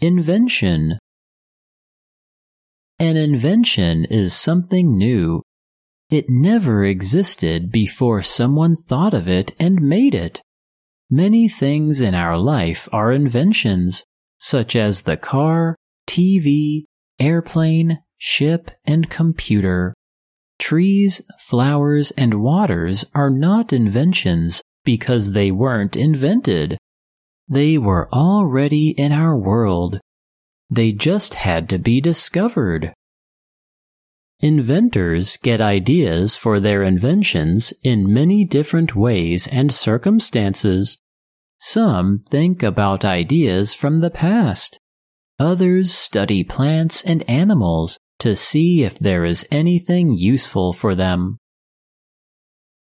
Invention. An invention is something new. It never existed before someone thought of it and made it. Many things in our life are inventions, such as the car, TV, airplane, ship, and computer. Trees, flowers, and waters are not inventions because they weren't invented. They were already in our world. They just had to be discovered. Inventors get ideas for their inventions in many different ways and circumstances. Some think about ideas from the past. Others study plants and animals to see if there is anything useful for them.